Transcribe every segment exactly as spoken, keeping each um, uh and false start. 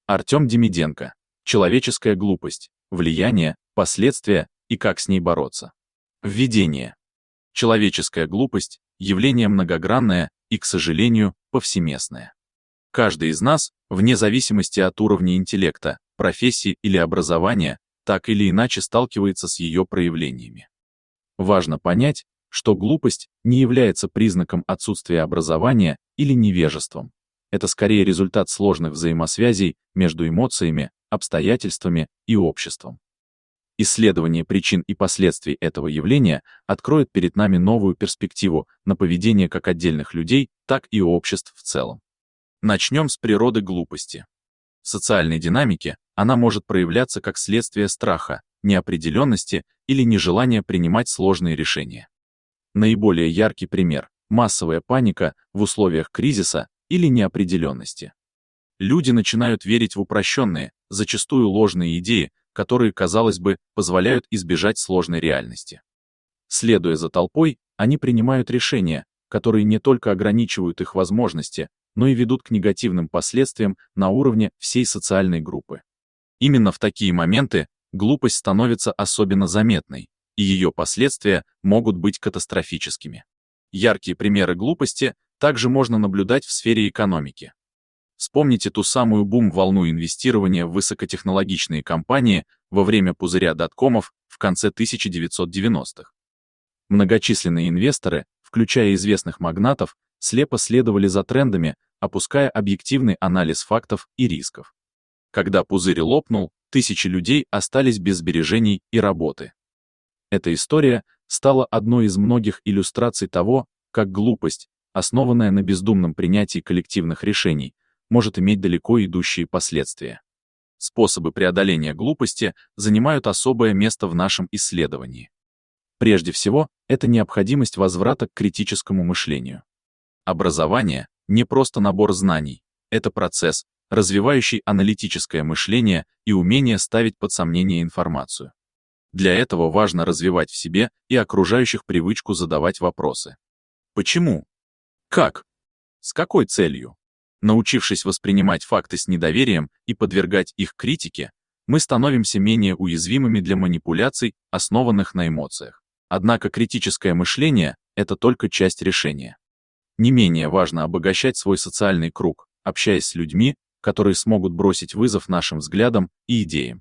Артем Демиденко. Человеческая глупость. Влияние, последствия и как с ней бороться. Введение. Человеческая глупость – явление многогранное и, к сожалению, повсеместное. Каждый из нас, вне зависимости от уровня интеллекта, профессии или образования, так или иначе сталкивается с ее проявлениями. Важно понять, что глупость не является признаком отсутствия образования или невежеством. Это скорее результат сложных взаимосвязей между эмоциями, обстоятельствами и обществом. Исследование причин и последствий этого явления откроет перед нами новую перспективу на поведение как отдельных людей, так и обществ в целом. Начнем с природы глупости. В социальной динамике она может проявляться как следствие страха, неопределенности или нежелания принимать сложные решения. Наиболее яркий пример – массовая паника в условиях кризиса или неопределенности. Люди начинают верить в упрощенные, зачастую ложные идеи, которые, казалось бы, позволяют избежать сложной реальности. Следуя за толпой, они принимают решения, которые не только ограничивают их возможности, но и ведут к негативным последствиям на уровне всей социальной группы. Именно в такие моменты глупость становится особенно заметной, и ее последствия могут быть катастрофическими. Яркие примеры глупости также можно наблюдать в сфере экономики. Вспомните ту самую бум-волну инвестирования в высокотехнологичные компании во время пузыря доткомов в конце тысяча девятьсот девяностых. Многочисленные инвесторы, включая известных магнатов, слепо следовали за трендами, опуская объективный анализ фактов и рисков. Когда пузырь лопнул, тысячи людей остались без сбережений и работы. Эта история стала одной из многих иллюстраций того, как глупость, основанная на бездумном принятии коллективных решений, может иметь далеко идущие последствия. Способы преодоления глупости занимают особое место в нашем исследовании. Прежде всего, это необходимость возврата к критическому мышлению. Образование — не просто набор знаний, это процесс, развивающий аналитическое мышление и умение ставить под сомнение информацию. Для этого важно развивать в себе и окружающих привычку задавать вопросы. Почему? Как? С какой целью? Научившись воспринимать факты с недоверием и подвергать их критике, мы становимся менее уязвимыми для манипуляций, основанных на эмоциях. Однако критическое мышление — это только часть решения. Не менее важно обогащать свой социальный круг, общаясь с людьми, которые смогут бросить вызов нашим взглядам и идеям.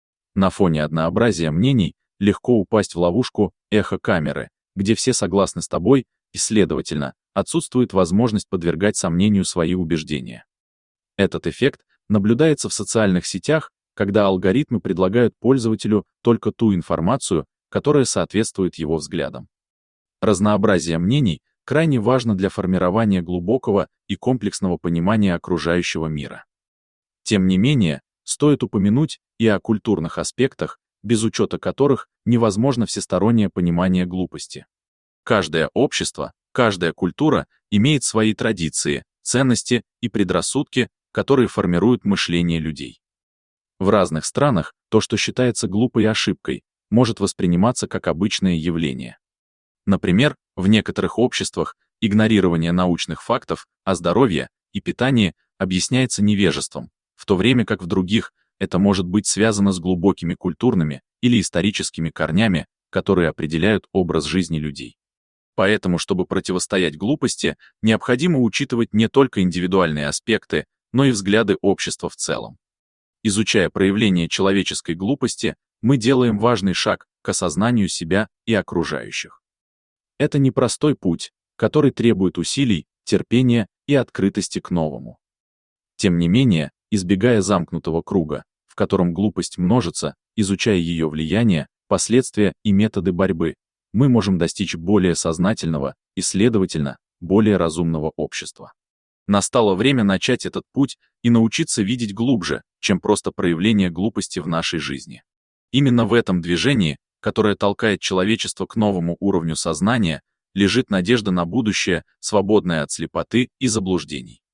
На фоне однообразия мнений легко упасть в ловушку эхо-камеры, где все согласны с тобой, и, следовательно, отсутствует возможность подвергать сомнению свои убеждения. Этот эффект наблюдается в социальных сетях, когда алгоритмы предлагают пользователю только ту информацию, которая соответствует его взглядам. Разнообразие мнений крайне важно для формирования глубокого и комплексного понимания окружающего мира. Тем не менее, стоит упомянуть и о культурных аспектах, без учета которых невозможно всестороннее понимание глупости. Каждое общество, каждая культура имеет свои традиции, ценности и предрассудки, которые формируют мышление людей. В разных странах то, что считается глупой ошибкой, может восприниматься как обычное явление. Например, в некоторых обществах игнорирование научных фактов о здоровье и питании объясняется невежеством, в то время как в других это может быть связано с глубокими культурными или историческими корнями, которые определяют образ жизни людей. Поэтому, чтобы противостоять глупости, необходимо учитывать не только индивидуальные аспекты, но и взгляды общества в целом. Изучая проявления человеческой глупости, мы делаем важный шаг к осознанию себя и окружающих. Это непростой путь, который требует усилий, терпения и открытости к новому. Тем не менее, избегая замкнутого круга, в котором глупость множится, изучая ее влияние, последствия и методы борьбы, мы можем достичь более сознательного и, следовательно, более разумного общества. Настало время начать этот путь и научиться видеть глубже, чем просто проявление глупости в нашей жизни. Именно в этом движении, которое толкает человечество к новому уровню сознания, лежит надежда на будущее, свободное от слепоты и заблуждений.